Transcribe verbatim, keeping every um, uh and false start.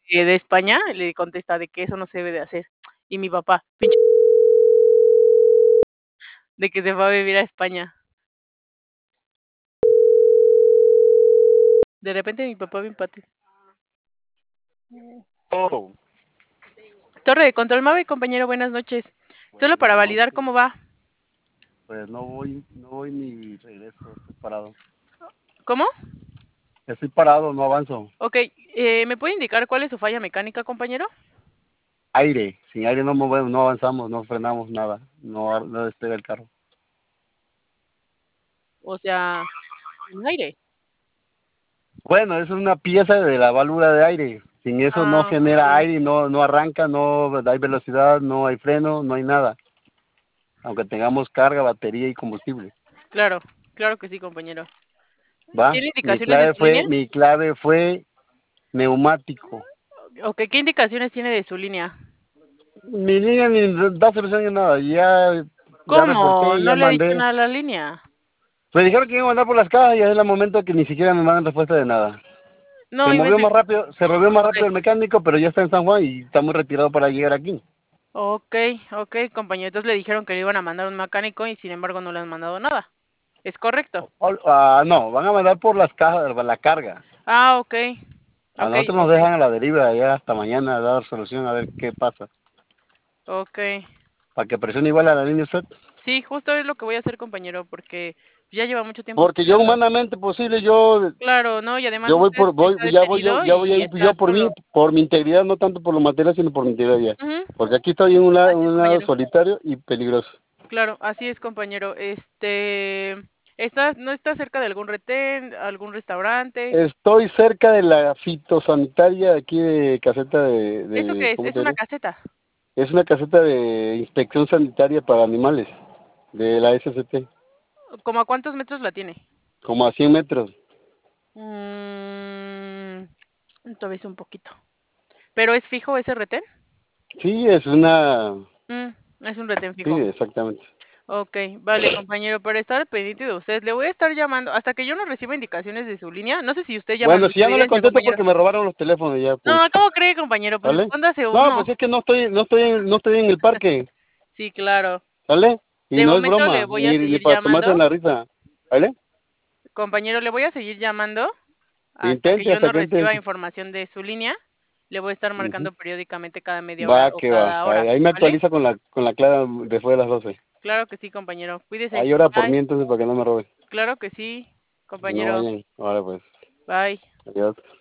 que de España, le contesta de que eso no se debe de hacer. Y mi papá, pinche de que se fue a vivir a España. De repente mi papá bien pati. Oh. Torre de control Mave, compañero, buenas noches. Solo para Buenas validar noches. cómo va. Pues no voy, no voy ni regreso, estoy parado. ¿Cómo? Estoy parado, no avanzo. Okey, eh, ¿me puede indicar cuál es su falla mecánica, compañero? Aire, sin aire no movemos, no avanzamos, no frenamos nada, no, no despega el carro. O sea, sin aire. Bueno, eso es una pieza de la válvula de aire. Sin eso no Ah, genera okey. aire, no, no arranca, no hay velocidad, no hay freno, no hay nada. Aunque tengamos carga, batería y combustible. Claro, claro que sí, compañero. ¿Va? ¿Tiene Mi indicaciones de clave su línea? fue, mi clave fue neumático. Okey, ¿qué indicaciones tiene de su línea? Mi línea ni da solución ni nada, ya, ya ¿Cómo? reporté, No ya le ha dicho mandé. nada a la línea. Me dijeron que iban a mandar por las cajas y es el momento que ni siquiera me mandan respuesta de nada. No Se movió invente. más rápido, se movió más Okey. rápido el mecánico, pero ya está en San Juan y está muy retirado para llegar aquí. Okey, okey, compañero. Entonces le dijeron que le iban a mandar un mecánico y sin embargo no le han mandado nada, ¿es correcto? O, ah, no, van a mandar por las cajas, la carga. Ah, okey. A Okey, nosotros nos okey. dejan a la deriva ya hasta mañana a dar solución a ver qué pasa. Okey. Para que presione igual a la línea usted. Sí, justo es lo que voy a hacer, compañero, porque ya lleva mucho tiempo Porque yo esperando. humanamente posible, yo Claro, no, y además yo voy usted por voy está ya voy yo detenido ya voy a y ir está yo por mí, solo. por mi integridad, no tanto por lo material, sino por mi integridad ya. Ujú. Porque aquí estoy en un lado, Así es, un lado compañero. solitario y peligroso. Claro, así es, compañero. Este, ¿está no está cerca de algún retén, algún restaurante? Estoy cerca de la fitosanitaria aquí de caseta de, ¿Eso de qué es? ¿cómo ¿Es te una diré? caseta? Es una caseta de inspección sanitaria para animales de la S C T. ¿Cómo a cuántos metros la tiene? Como a cien metros. Mm, todavía es un poquito. ¿Pero es fijo ese retén? Sí, es una Mm, es un retén sí, fijo. exactamente. Okey, vale, compañero, para estar pendiente de usted, le voy a estar llamando hasta que yo no reciba indicaciones de su línea. No sé si usted llama a Bueno, mi si ya no le providencia, contesto compañero. porque me robaron los teléfonos ya, No, punto. ¿cómo cree, compañero? Pues ¿Sale? escóndase No, uno. pues es que no estoy no estoy en, no estoy en el parque. Sí, claro. ¿Sale? Y De no es momento le broma, voy a ni, ni seguir para tomarse llamando. la risa. ¿Vale? Compañero, le voy a seguir llamando hasta que Intente yo hasta no que reciba entre. información de su línea. Le voy a estar Uh-huh. marcando periódicamente cada media hora Va, o que va. cada Ahí, hora, ahí me ¿vale? actualiza con la con la clara después de las doce. Claro que sí, compañero. Cuídese. Ahí ora por mí Bye. entonces para que no me robe. Claro que sí, No compañero. vayan. Ahora pues. Bye. Adiós.